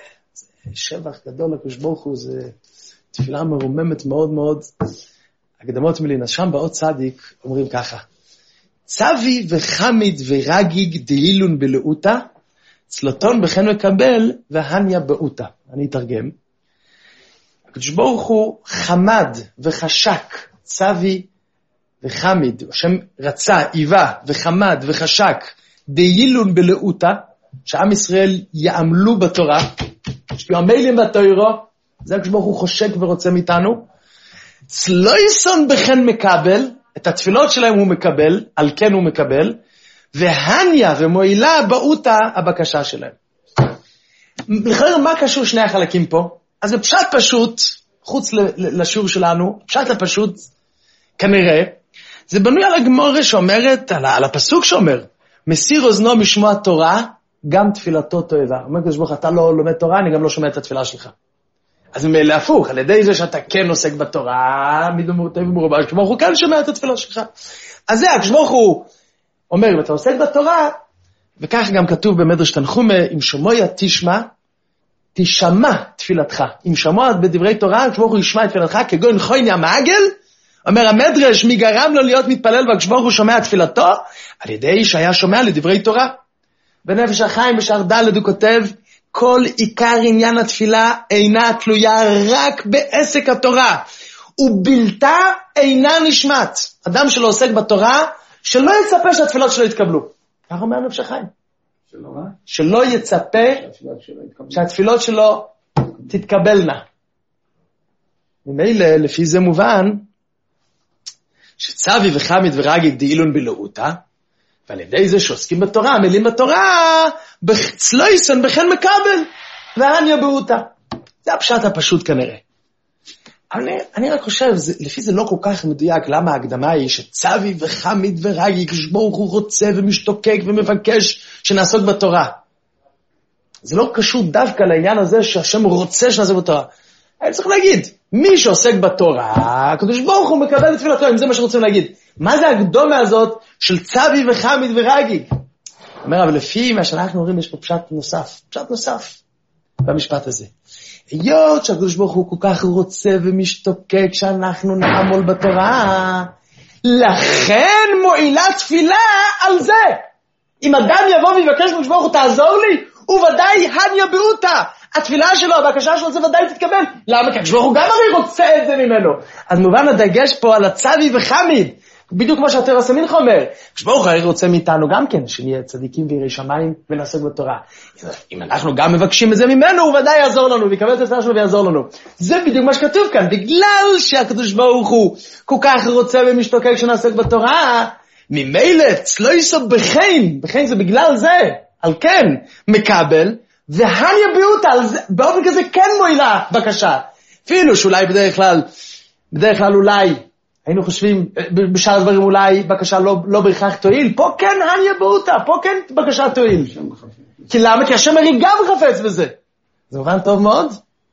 שבח גדול לקדוש ברוך הוא, זה תפילה מרוממת מאוד מאוד. הקדמות מילים, אז שם באות צדיק אומרים ככה, צבי וחמיד ורגיג דהילון בלעותה, צלוטון בכן מקבל והניה באותה. אני אתרגם. הקדוש ברוך הוא חמד וחשק, צבי וחמיד, השם רצה, איבה וחמד וחשק, דהילון בלעותה, שעם ישראל יעמלו בתורה, שיעמלים בתוירו, זה הקדוש ברוך הוא חושק ורוצה מאיתנו, צלויסון בכן מקבל, את התפילות שלהם הוא מקבל, על כן הוא מקבל, והניה ומועילה באותה הבקשה שלהם. לכן מה קשור שני החלקים פה? אז בפשט פשוט, חוץ לשיעור שלנו, פשט לפשוט, כנראה, זה בנוי על הגמורה שאומרת, על, על הפסוק שאומר, מסיר אוזנו משמוע תורה, גם תפילתו תועבה. אומר קדוש ברוך הוא, אתה לא לומד תורה, אני גם לא שומע את התפילה שלך. אז ממילא הפוך, על ידי זה שאתה כן עוסק בתורה, מדמורתי ומרובה, כשברוך הוא כן שומע את התפילה שלך. אז זה, כשברוך הוא אומר, אם אתה עוסק בתורה, וכך גם כתוב במדרש תנחומא, אם שמוע תשמע, תשמע תפילתך. אם שמוע בדברי תורה, כשברוך הוא ישמע את תפילתך, כגון חויני המעגל, אומר המדרש, מי גרם לו להיות מתפלל, וכשברוך הוא שומע תפילתו, על ידי שהיה שומע לדברי תורה. בנפש החיים בשער ד' הוא כותב, כל עיקר עניין התפילה אינה תלויה רק בעסק התורה, ובלתה אינה נשמעת. אדם שלא עוסק בתורה, שלא יצפה שהתפילות שלו יתקבלו. כך אומר נפש החיים. שלא מה? שלא יצפה שהתפילות שלו תתקבלנה. ממילא, לפי זה מובן, שצבי וחמיד ורגי דאילון בלעותה, ועל ידי זה שעוסקים בתורה, מילים בתורה, בצלויסן בכן מקבל, והניה בעותה. זה הפשט הפשוט כנראה. אני, אני רק חושב, זה, לפי זה לא כל כך מדויק, למה ההקדמה היא שצבי וחמיד ורגי, כשברוך הוא רוצה ומשתוקק ומבקש שנעסוק בתורה. זה לא קשור דווקא לעניין הזה שהשם רוצה שנעסוק בתורה. אני צריך להגיד, מי שעוסק בתורה, הקדוש ברוך הוא מקבל את תפילתו, אם זה מה שרוצים להגיד. מה זה הקדומה הזאת של צבי וחמיד ורגי? אומר, אבל לפי מה שאנחנו אומרים, יש פה פשט נוסף, פשט נוסף במשפט הזה. היות שהקדוש ברוך הוא כל כך רוצה ומשתוקק שאנחנו נעמול בתורה, לכן מועילה תפילה על זה. אם אדם יבוא ויבקש מקדוש ברוך הוא תעזור לי, הוא ודאי הניה בעותה. התפילה שלו, הבקשה שלו, זה ודאי תתקבל. למה? כי הקדוש ברוך הוא גם הרי רוצה את זה ממנו. אז מובן הדגש פה על הצבי וחמיד, בדיוק כמו שהתורה סמינך אומר, כשברוך הרי רוצה מאיתנו גם כן, שנהיה צדיקים ויראי שמיים ונעסוק בתורה. אם אנחנו גם מבקשים את זה ממנו, הוא ודאי יעזור לנו, ויקבל את התפילה שלו ויעזור לנו. זה בדיוק מה שכתוב כאן, בגלל שהקדוש ברוך הוא כל כך רוצה ומשתוקק שנעסוק בתורה, ממילא לא יסוד בחיים, בחיים זה בגלל זה, על כן מקבל, והניה בעותה, באופן כזה כן מועילה בקשה. אפילו שאולי בדרך כלל, בדרך כלל אולי, היינו חושבים, בשאר הדברים אולי בקשה לא, לא בהכרח תועיל, פה כן הניה בעותה, פה כן בקשה תועיל. כי למה? כי השם הרי גם חפץ בזה. זה מובן טוב מאוד.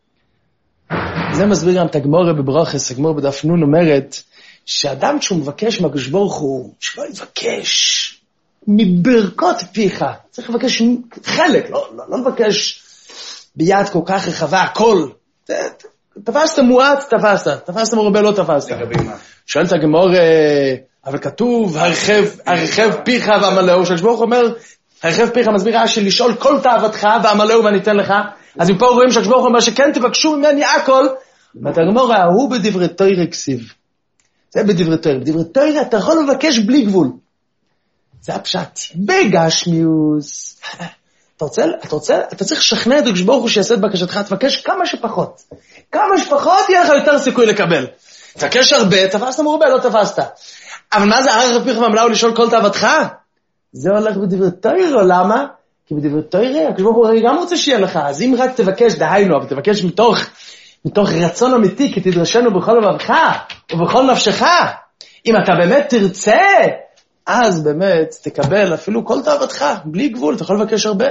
זה מסביר גם את הגמורה בברוכס, הגמורה בדף נון אומרת, שאדם שהוא מבקש מהקדוש ברוך הוא, שלא יבקש מברכות פיך, צריך לבקש חלק, לא, לא, לא לבקש ביד כל כך רחבה, הכל. תפסת מועט, תפסת, תפסת מרובה, לא תפסת. שואלת הגמור, אבל כתוב, הרחב, הרחב פיך והמלאו, שהשבוך אומר, הרחב פיך מסבירה של לשאול כל תאוותך והמלאו ואני אתן לך, אז מפה רואים שהשבוך אומר שכן תבקשו ממני הכל, ואתה הגמור, הוא בדברי תוירה כסיב. זה בדברי תוירה, בדברי תוירה אתה יכול לבקש בלי גבול. זה הפשט. בגשמיוס. אתה רוצה, אתה רוצה, אתה צריך לשכנע את הקדוש ברוך הוא שיעשה את בקשתך, תבקש כמה שפחות. כמה שפחות יהיה לך יותר סיכוי לקבל. תבקש הרבה, תפסת מרובה, לא תפסת. אבל מה זה הרחב פיך והמלאו לשאול כל תאוותך? זה הולך בדברי תוירה, למה? כי בדברי תוירה, הקדוש ברוך הוא הרי גם רוצה שיהיה לך. אז אם רק תבקש, דהיינו, אבל תבקש מתוך, מתוך רצון אמיתי, כי תדרשנו בכל לבבך ובכל נפשך. אם אתה באמת תרצה, אז באמת תקבל אפילו כל תאוותך, בלי גבול, אתה יכול לבקש הרבה.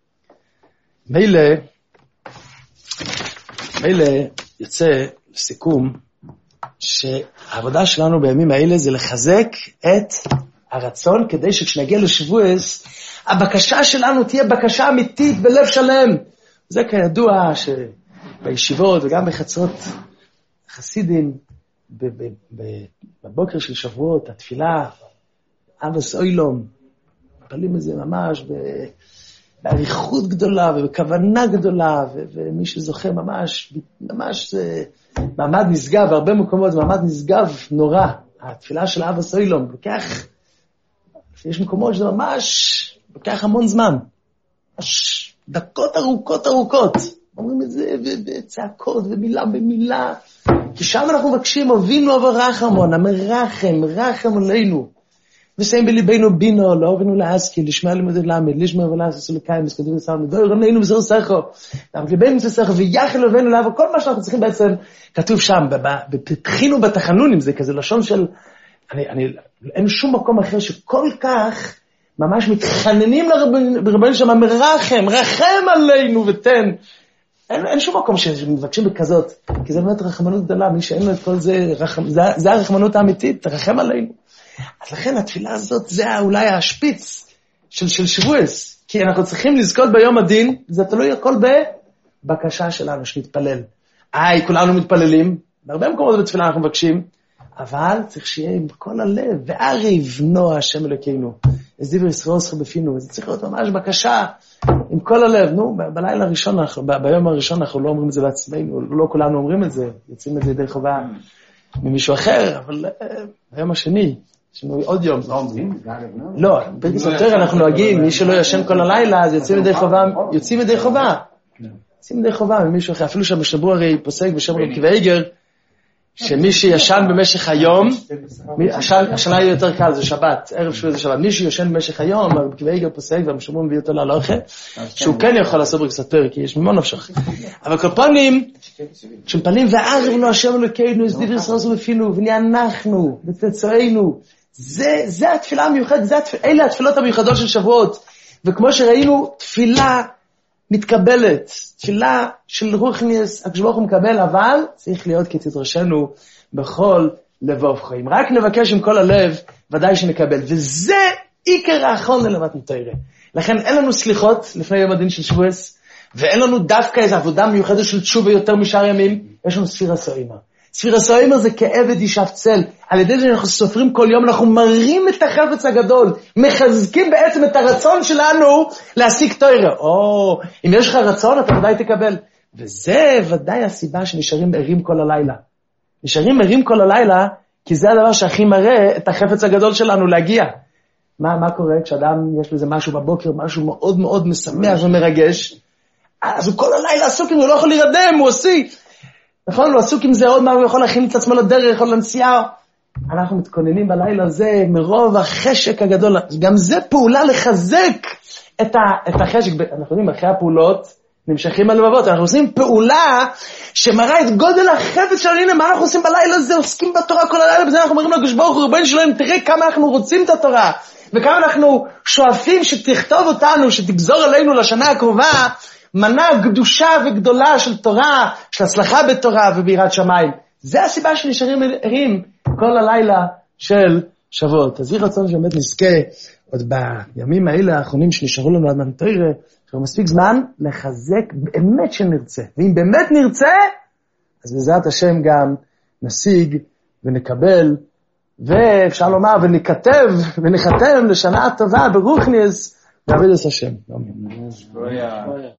מילא, מילא יוצא לסיכום, שהעבודה שלנו בימים האלה זה לחזק את הרצון, כדי שכשנגיע לשבועס, הבקשה שלנו תהיה בקשה אמיתית בלב שלם. זה כידוע שבישיבות וגם בחצרות חסידים, בבוקר של שבועות, התפילה, אבס אוילום, פלים את זה ממש בעריכות גדולה ובכוונה גדולה, ומי שזוכה ממש, ממש זה מעמד נשגב, בהרבה מקומות זה מעמד נשגב נורא, התפילה של אבס אוילום, לוקח, יש מקומות שזה ממש, לוקח המון זמן, ממש דקות ארוכות ארוכות, אומרים את זה בצעקות ומילה במילה, כי שם אנחנו מבקשים, אבינו ורחמון, המרחם, רחם עלינו, ושאים בליבנו בינו, לא אבינו להשכיל, לשמוע לימוד למד, לשמוע ולעשות לקיים, מסקדים לסער, דוי רמנו מזור סכו, לעמק ליבנו מזור סכו, ויחל אבינו להב, כל מה שאנחנו צריכים בעצם, כתוב שם, בפתחינו בתחנונים, זה כזה לשון של, אני, אני, אין שום מקום אחר שכל כך, ממש מתחננים לרבנו שם, מרחם, רחם עלינו ותן, אין, אין שום מקום שמבקשים בכזאת, כי זה באמת רחמנות גדולה, מי שאין לו את כל זה, רחמ, זה, זה הרחמנות האמיתית, תרחם עלינו. אז לכן התפילה הזאת, זה אולי השפיץ של, של שבועס, כי אנחנו צריכים לזכות ביום הדין, זה תלוי הכל בבקשה שלנו שנתפלל. איי, כולנו מתפללים, בהרבה מקומות בתפילה אנחנו מבקשים, אבל צריך שיהיה עם כל הלב, ועריב נוע השם אלוקינו, אז דבר ישראל עושה בפינו, זה צריך להיות ממש בקשה, עם כל הלב. נו, בלילה הראשון, ב- ביום הראשון אנחנו לא אומרים את זה בעצמנו, לא כולנו אומרים את זה, יוצאים את זה ידי חובה ממישהו אחר, אבל ביום השני, יש לנו עוד יום.
לא אומרים?
לא, ברגע יותר אנחנו נוהגים, מי שלא ישן כל הלילה, אז יוצאים ידי חובה, יוצאים ידי חובה, יוצאים ידי חובה ממישהו אחר, אפילו שהמשתברו הרי פוסק בשם רב עקיבא איגר, שמי שישן במשך היום, השנה יהיה יותר קל, זה שבת, ערב שבוע זה שבת, מי שישן במשך היום, רב עקיבא איגר פוסק, והמשתברו מביא אותו להלכה, שהוא כן יכול לעשות ברכת פרק, כי יש ממון נפשך. אבל כל פעמים, כשמפלים וערב לו השם אלוקינו, אז דבר ישראל עושה בפינו, ונענחנו, ותצאנו, זה, זה התפילה המיוחדת, זה התפילה, אלה התפילות המיוחדות של שבועות, וכמו שראינו, תפילה מתקבלת, תפילה של רוחניאס, הקדוש ברוך הוא מקבל, אבל צריך להיות כתדרשנו בכל לבוב חיים. רק נבקש עם כל הלב, ודאי שנקבל, וזה עיקר האחרון ללמד מתאירה. לכן אין לנו סליחות לפני יום הדין של שבועס, ואין לנו דווקא איזו עבודה מיוחדת של תשובה יותר משאר ימים, יש לנו ספירה סוימה. ספירה סוימה זה כעבד ישב צל, על ידי זה אנחנו סופרים כל יום, אנחנו מראים את החפץ הגדול, מחזקים בעצם את הרצון שלנו להשיג תורה. או, אם יש לך רצון, אתה ודאי תקבל. וזה ודאי הסיבה שנשארים ערים כל הלילה. נשארים ערים כל הלילה, כי זה הדבר שהכי מראה את החפץ הגדול שלנו להגיע. מה, מה קורה כשאדם יש לזה משהו בבוקר, משהו מאוד מאוד משמח ומרגש, אז הוא כל הלילה עסוק, הוא לא יכול להירדם, הוא עושה. נכון? הוא עסוק עם זה עוד מה, הוא יכול להכין את עצמו לדרך, יכול לנסיעה. אנחנו מתכוננים בלילה הזה מרוב החשק הגדול. גם זה פעולה לחזק את, ה, את החשק. אנחנו יודעים, אחרי הפעולות נמשכים הלבבות. אנחנו עושים פעולה שמראה את גודל החפץ שלנו. הנה, מה אנחנו עושים בלילה הזה? עוסקים בתורה כל הלילה, בזה אנחנו אומרים לו, הקדוש ברוך הוא, ריבונו של עולם, תראה כמה אנחנו רוצים את התורה, וכמה אנחנו שואפים שתכתוב אותנו, שתגזור עלינו לשנה הקרובה, מנה גדושה וגדולה של תורה, של הצלחה בתורה וביראת שמיים. זה הסיבה שנשארים ערים כל הלילה של שבועות. אז יהי רצון שבאמת נזכה עוד בימים האלה האחרונים שנשארו לנו עד מתורה, כבר מספיק זמן לחזק באמת שנרצה. ואם באמת נרצה, אז בעזרת השם גם נשיג ונקבל, ואפשר לומר ונכתב ונחתם לשנה טובה ברוחניאס, נעבוד את השם.